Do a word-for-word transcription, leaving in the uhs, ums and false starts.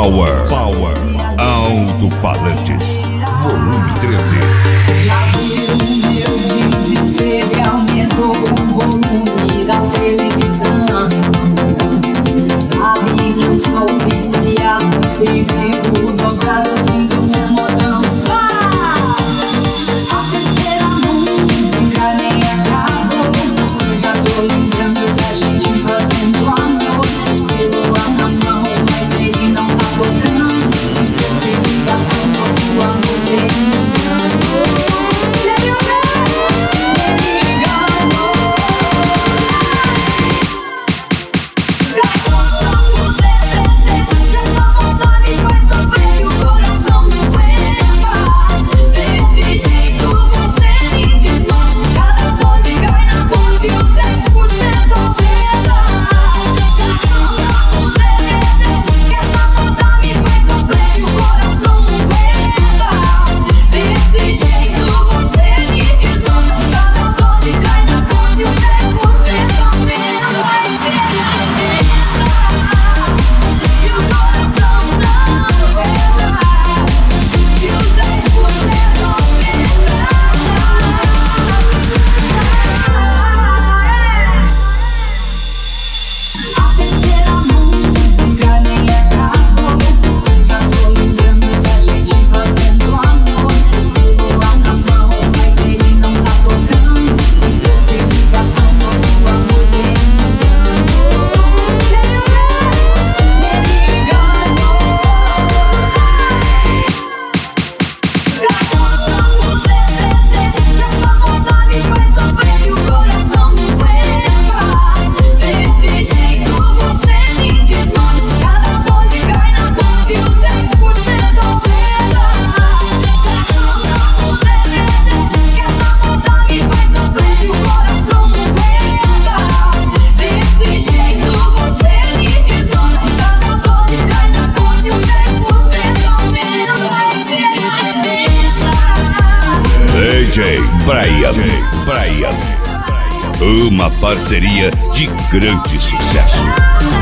Power, Power, Alto-Falantes, volume treze. Já viu o meu desespero e aumentou o volume da televisão. Sabe que eu sou viciado e vivo dobrado ouvindo um modão. Ah! A terceira música nem acabou. Eu já tô lembrando da gente fazendo amor. Celular na mão, mas ele não tá tocando. Se fosse ligação, nosso amor seria engano. D J Brian, Brian, uma parceria de grande sucesso.